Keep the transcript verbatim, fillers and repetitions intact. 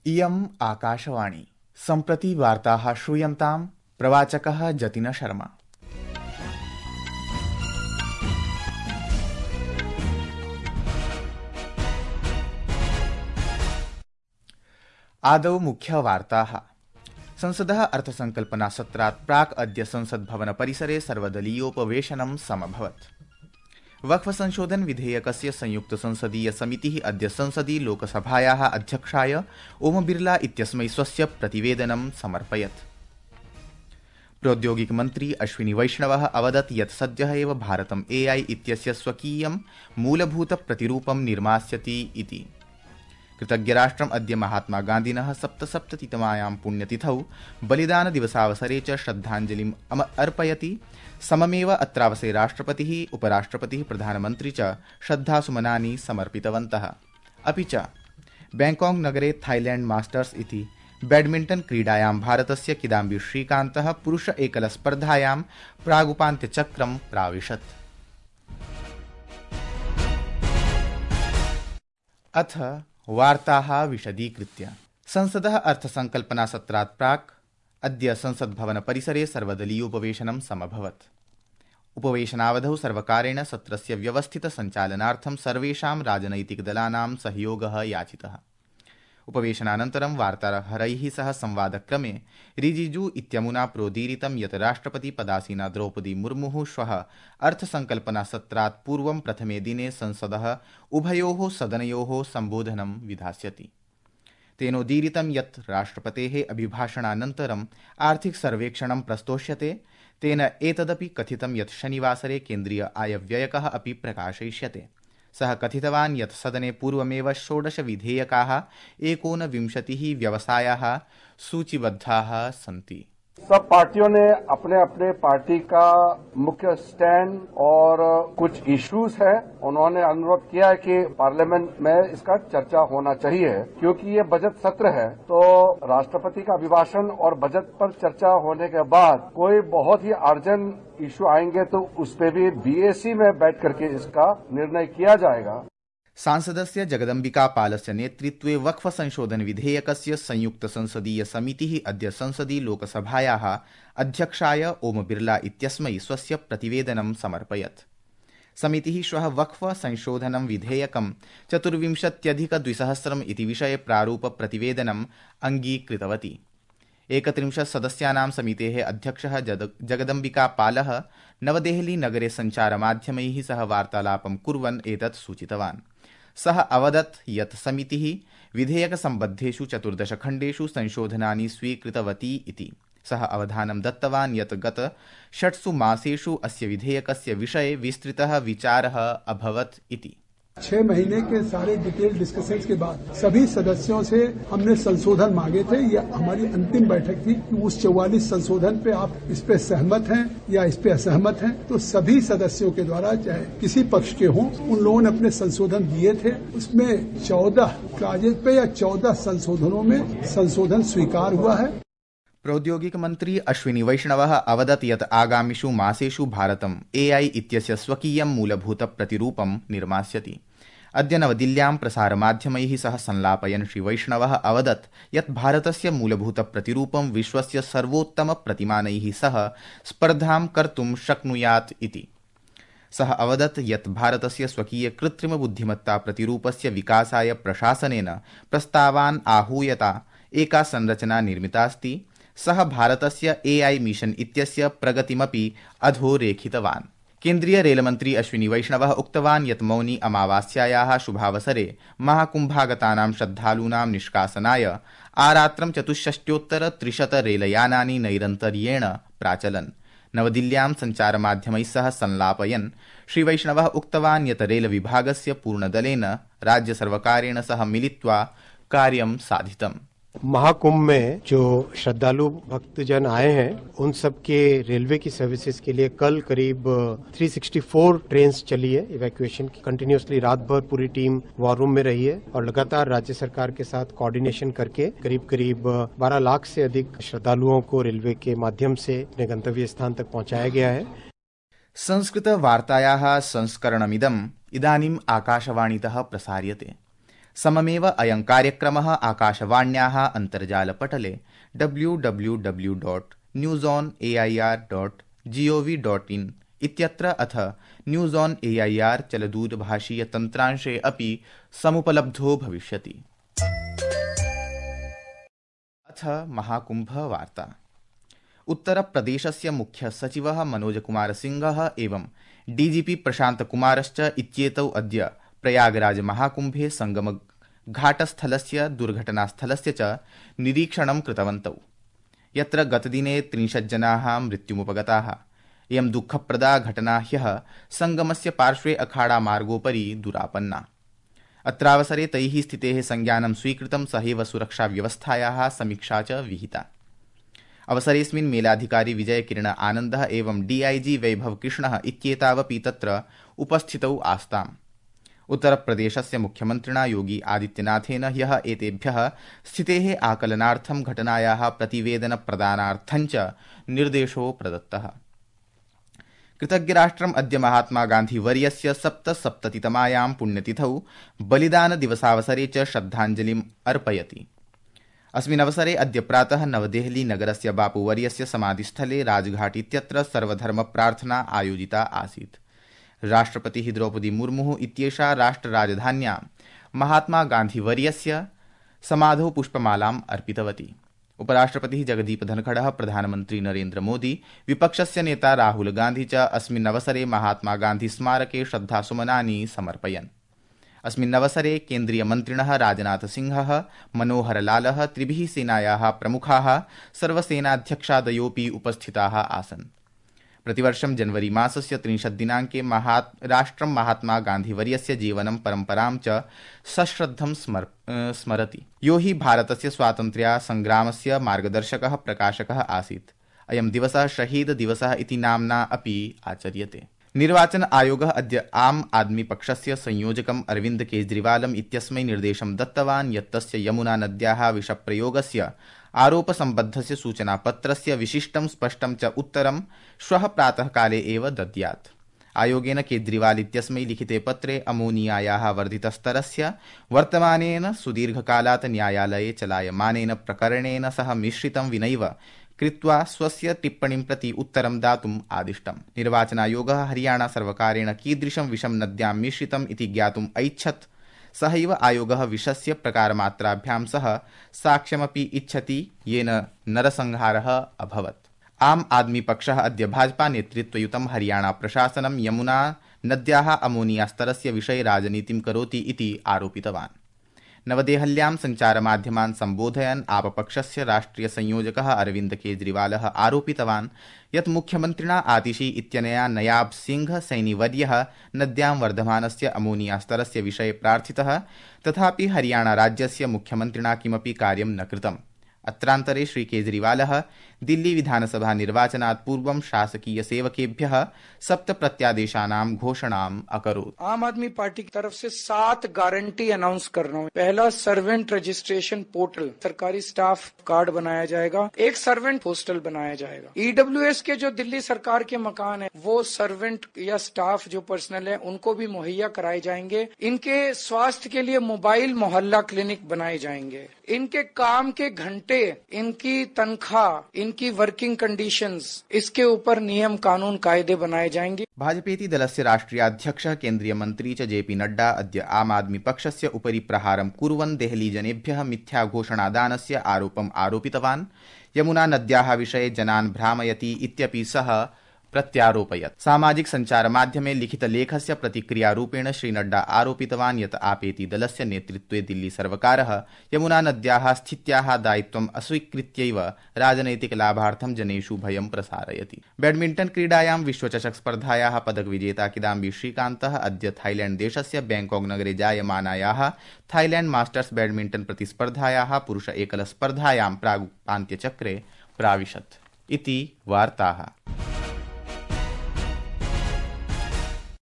इयम् आकाशवाणी सम्प्रति वार्ताः श्रूयन्ताम् प्रवाचकः जतिन शर्मा। आदौ मुख्यवार्ताः। संसदः अर्थसंकल्पनासत्रात् प्राक् अद्य संसद्भवन परिसरे सर्वदलीयोपवेशनं समभवत्। वक्फ संशोधन विधेयकस्य संयुक्त संसदीय समितिः अद्य संसदि लोकसभायाः अध्यक्षाय ओम बिरला इत्यस्मै स्वस्य प्रतिवेदनं समर्पयत्। प्रौद्योगिक मन्त्री अश्विनी वैष्णवः अवदत् यत् सद्यः एव भारतम् एआई इत्यस्य स्वकीयं मूलभूत प्रतिरूपं निर्मास्यति इति। कृतज्ञराष्ट्रम् अद्य महात्मा गान्धिनः सप्तसप्ततितमायां पुण्यतिथौ बलिदान दिवसावसरे च श्रद्धाञ्जलिम् अर्पयति। सममेव अत्रावसरे राष्ट्रपतिः, उपराष्ट्रपतिः, प्रधानमन्त्री च श्रद्धासुमनानि समर्पितवन्तः। अपि च बैंकॉक नगरे थाईलैंड मास्टर्स इति बैडमिंटन क्रीडायां भारतस्य किदाम्बी श्रीकान्तः पुरुष एकल स्पर्धायां प्रागुपान्त्यचक्रं प्राविशत्। अथ वार्ताः विशदीकृत्य। संसदः अर्थसंकल्पनासत्रात् प्राक् अद्य संसद्भवन परिसरे सर्वदलीयोपवेशनं समभवत्। उपवेशनावधौ सर्वकारेण सत्रस्य व्यवस्थित सञ्चालनार्थं सर्वेषां राजनैतिकदलानां सहयोगः याचितः। उपवेशनानन्तरं वार्ताहरैः सह संवादक्रमे रिजिजू इत्यमुना प्रोदीरितं यत् राष्ट्रपतिपदासीना द्रौपदी मुर्मुः श्वः अर्थसंकल्पनासत्रात् पूर्वं प्रथमे दिने संसदः उभयोः सदनयोः सम्बोधनं विधास्यति। तेनोदीरितं यत् राष्ट्रपतेः अभिभाषणानन्तरम् आर्थिक सर्वेक्षणं प्रस्तोष्यते। तेन एतदपि कथितं यत् शनिवासरे केन्द्रीय आयव्ययकः अपि प्रकाशयिष्यते। सः कथितवान् यत् सदने पूर्वमेव षोडश विधेयकाः एकोनविंशतिः व्यवसायाः सूचीबद्धाः सन्ति। सब पार्टियों ने अपने अपने पार्टी का मुख्य स्टैंड और कुछ इश्यूज है, उन्होंने अनुरोध किया है कि पार्लियामेंट में इसका चर्चा होना चाहिए। क्योंकि ये बजट सत्र है तो राष्ट्रपति का अभिभाषण और बजट पर चर्चा होने के बाद कोई बहुत ही अर्जेंट इश्यू आएंगे तो उस पर भी बीएसी में बैठ करके इसका निर्णय किया जाएगा। सांसदस्य जगदम्बिकापालस्य नेतृत्वे वक्फ संशोधन विधेयकस्य संयुक्त संसदीय समितिः अद्य संसदि लोकसभायाः अध्यक्षाय ओम बिरला इत्यस्मै स्वस्य प्रतिवेदनं समर्पयत्। समितिः श्वः वक्फ संशोधनं विधेयकं चतुर्विंशत्यधिकद्विसहस्रम् इति विषये प्रारूप प्रतिवेदनम् अङ्गीकृतवती। एकत्रिंशत् सदस्यानां समितेः अध्यक्षः जगदम्बिकापालः नवदेहली नगरे सञ्चारमाध्यमैः सह वार्तालापं कुर्वन् एतत् सूचितवान्। सः अवदत् यत् समितिः विधेयकसम्बद्धेषु चतुर्दश खण्डेषु संशोधनानि स्वीकृतवती इति। सः अवधानं दत्तवान् यत् गत षट्सु मासेषु अस्य विधेयकस्य विषये विस्तृतः विचारः अभवत् इति। छह महीने के सारे डिटेल डिस्कशंस के बाद सभी सदस्यों से हमने संशोधन मांगे थे। यह हमारी अंतिम बैठक थी कि उस चौवालीस संशोधन पे आप इस पे सहमत हैं या इस पे असहमत हैं। तो सभी सदस्यों के द्वारा चाहे किसी पक्ष के हों, उन लोगों ने अपने संशोधन दिए थे। उसमें चौदह कागज पे या चौदह संशोधनों में संशोधन स्वीकार हुआ है। प्रौद्योगिक मन्त्री अश्विनी वैष्णवः अवदत् यत् आगामिषु मासेषु भारतम् एआई इत्यस्य स्वकीयं मूलभूत प्रतिरूपं निर्मास्यति। अद्य नवदिल्ल्यां प्रसारमाध्यमैः सह संलापयन् श्री वैष्णवः अवदत् यत् भारतस्य मूलभूत प्रतिरूपं विश्वस्य सर्वोत्तम प्रतिमानैः सह स्पर्धां कर्तुं शक्नुयात् इति। सः अवदत् यत् भारतस्य स्वकीय कृत्रिम बुद्धिमत्ता प्रतिरूपस्य विकासाय प्रशासनेन प्रस्तावान् आहूयता एका संरचना निर्मितास्ति। सः भारतस्य एआई मिशन इत्यस्य प्रगतिमपि अधोरेखितवान्। केन्द्रीय रेलमन्त्री अश्विनी वैष्णवः उक्तवान् यत् मौनी अमावास्यायाः शुभावसरे महाकुम्भागतानां श्रद्धालूनां निष्कासनाय आरात्रं चतुष्षष्ट्योत्तर त्रिशत रेलयानानि नैरन्तर्येण प्राचलन्। नवदिल्ल्यां सञ्चारमाध्यमैः सह संलापयन् श्री वैष्णवः उक्तवान् यत् रेलविभागस्य पूर्णदलेन राज्यसर्वकारेण सह मिलित्वा कार्यं साधितम्। महाकुंभ में जो श्रद्धालु भक्तजन आए हैं उन सब के रेलवे की सर्विसेज के लिए कल करीब तीन सौ चौंसठ ट्रेन्स चली है इवैक्यूएशन की। कंटिन्यूअसली रात भर पूरी टीम वॉर रूम में रही है और लगातार राज्य सरकार के साथ कोऑर्डिनेशन करके करीब करीब बारह लाख से अधिक श्रद्धालुओं को रेलवे के माध्यम से अपने गंतव्य स्थान तक पहुंचाया गया है। संस्कृत वार्तायाः संस्करणमिदम् इदानीम् आकाशवाणीतः प्रसार्यते। सममेव अयं कार्यक्रमः आकाशवाण्याः अन्तर्जालपटले W W W dot news on A I R dot G O V dot in इत्यत्र अथ news on A I R चलदूरभाषीय तन्त्रांशे अपि समुपलब्धो भविष्यति। अथ महाकुंभ वार्ता। उत्तरप्रदेशस्य मुख्य सचिवः मनोज कुमार सिंहः एवं डीजीपी प्रशांत कुमारश्च इत्येतौ अद्य प्रयागराज महाकुंभे संगम घाटस्थलस्य दुर्घटनास्थलस्य च निरीक्षणं कृतवन्तौ, यत्र गतदिने त्रिंशत् जनाः मृत्युमुपगताः। इयं दुःखप्रदा घटना ह्यः संगमस्य पार्श्वे अखाड़ा मार्गोपरि दुरापन्ना। अत्रावसरे तैः स्थितेः संज्ञानं स्वीकृतं, सहैव सुरक्षाव्यवस्थायाः समीक्षा च विहिता। अवसरेऽस्मिन् मेलाधिकारी विजय किरण आनन्दः एवं डीआईजी वैभव कृष्णः इत्येतावपि तत्र उपस्थितौ आस्ताम्। उत्तरप्रदेशस्य मुख्यमन्त्रिणा योगी आदित्यनाथेन ह्यः एतेभ्यः स्थितेः आकलनार्थं घटनायाः प्रतिवेदनप्रदानार्थं च निर्देशो प्रदत्तः। कृतज्ञराष्ट्रम् अद्य महात्मा गान्धीवर्यस्य सप्तसप्ततितमायां पुण्यतिथौ बलिदानदिवसावसरे च श्रद्धाञ्जलिम् अर्पयति। अस्मिन् अवसरे अद्य प्रातः नवदेहली नगरस्य बापूवर्यस्य समाधिस्थले राजघाट इत्यत्र सर्वधर्मप्रार्थना आयोजिता आसीत्। राष्ट्रपतिः द्रौपदी मुर्मुः इत्येषा राष्ट्रराजधान्यां महात्मा गान्धीवर्यस्य समाधौ पुष्पमालाम् अर्पितवती। उपराष्ट्रपतिः जगदीप धनखडः, प्रधानमन्त्री नरेन्द्र मोदी, विपक्षस्य नेता राहुल गान्धी च अस्मिन् अवसरे महात्मा गान्धी स्मारके श्रद्धासुमनानि समर्पयन्। अस्मिन् अवसरे केन्द्रीयमन्त्रिणः राजनाथ सिंहः, मनोहर लालः, त्रिभिः सेनायाः प्रमुखाः, सर्वसेनाध्यक्षादयोऽपि उपस्थिताः आसन्। प्रतिवर्षं जनवरी मासस्य त्रिंशत् दिनाङ्के महात् राष्ट्रं महात्मा गान्धीवर्यस्य जीवनं परम्परां च सश्रद्धं स्मर स्मरति, यो हि भारतस्य स्वातन्त्र्य संग्रामस्य मार्गदर्शकः प्रकाशकः आसीत्। अयं दिवसः शहीद दिवसः इति नाम्ना अपि आचर्यते। निर्वाचन आयोगः अद्य आम आदमी पक्षस्य संयोजकम् अरविन्द केजरीवालम् इत्यस्मै निर्देशं दत्तवान् यत् तस्य यमुना नद्याः विषप्रयोगस्य आरोपसम्बद्धस्य सूचनापत्रस्य विशिष्टं स्पष्टं च उत्तरं श्वः प्रातःकाले एव दद्यात्। आयोगेन केजरीवाल इत्यस्मै लिखिते पत्रे अमोनियायाः वर्धितस्तरस्य वर्तमानेन सुदीर्घकालात् न्यायालये चलायमानेन प्रकरणेन सह मिश्रितं विनैव कृत्वा स्वस्य टिप्पणीं प्रति उत्तरं दातुम् आदिष्टम्। निर्वाचनायोगः हरियाणा सर्वकारेण कीदृशं विषं नद्यां मिश्रितम् इति ज्ञातुम् ऐच्छत्। सहैव आयोगः विषस्य प्रकारमात्राभ्यां सह साक्ष्यमपि इच्छति, येन नरसंहारः अभवत्। आम आदमी पक्षः अद्य भाजपा नेतृत्वयुतं हरियाणा प्रशासनं यमुना नद्याः अमोनिया स्तरस्य विषये राजनीतिं करोति इति आरोपितवान्। नवदेहल्यां सञ्चारमाध्यमान् सम्बोधयन् आपपक्षस्य राष्ट्रिय संयोजकः अरविन्द केजरीवालः आरोपितवान् यत् मुख्यमन्त्रिणा आतिशी इत्यनया नयाब सिंह सैनीवर्यः नद्यां वर्धमानस्य अमोनिया स्तरस्य विषये प्रार्थितः, तथापि हरियाणा राज्यस्य मुख्यमन्त्रिणा किमपि कार्यं न कृतम्। अत्रान्तरे श्री केजरीवालः दिल्ली विधानसभा निर्वाचनात् पूर्वं शासकीय सेवकेभ्यः सप्त प्रत्यादेशानां घोषणाम् अकरोत्। आम आदमी पार्टी की तरफ से सात गारंटी अनाउंस कर रहा हूँ। पहला, सर्वेंट रजिस्ट्रेशन पोर्टल, सरकारी स्टाफ कार्ड बनाया जाएगा। एक सर्वेंट पोस्टल बनाया जाएगा। ईडब्ल्यूएस के जो दिल्ली सरकार के मकान है, वो सर्वेंट या स्टाफ जो पर्सनल है उनको भी मुहैया कराए जाएंगे। इनके स्वास्थ्य के लिए मोबाइल मोहल्ला क्लिनिक बनाए जाएंगे। इनके काम के घंटे, इनकी तनख्वाह, इनकी वर्किंग कंडीशंस, इसके ऊपर नियम कानून कायदे बनाए जाएंगे। भाजपेति दलस्य राष्ट्रियाध्यक्षः केन्द्रीय मन्त्री च जेपी नड्डा अद्य आम आदमी पक्षस्य उपरि प्रहारं कुर्वन् देहली जनेभ्यः मिथ्या घोषणादानस्य आरोपम् आरोपितवान्। यमुना नद्याः विषये जनान् भ्रामयति इत्यपि सः प्रत्यारोपयत्। सामाजिक संचार माध्यमे लिखितलेखस्य प्रतिक्रियारूपेण श्री नड्डा आरोपितवान् यत् आपेति दलस्य नेतृत्वे दिल्ली सर्वकारः यमुना नद्याः स्थित्याः दायित्वम् अस्वीकृत्यैव राजनैतिकलाभार्थं जनेषु भयं प्रसारयति। बैडमिण्टन् क्रीडायां विश्वचषक स्पर्धायाः पदकविजेता किदाम्बी श्रीकान्तः अद्य थाईलैण्ड देशस्य बैंकॉक नगरे जायमानायाः थाईलैण्ड मास्टर्स बैडमिण्टन् प्रतिस्पर्धायाः पुरुष एकल स्पर्धायां प्रागुपान्त्यचक्रे प्राविशत्। इति वार्ताः।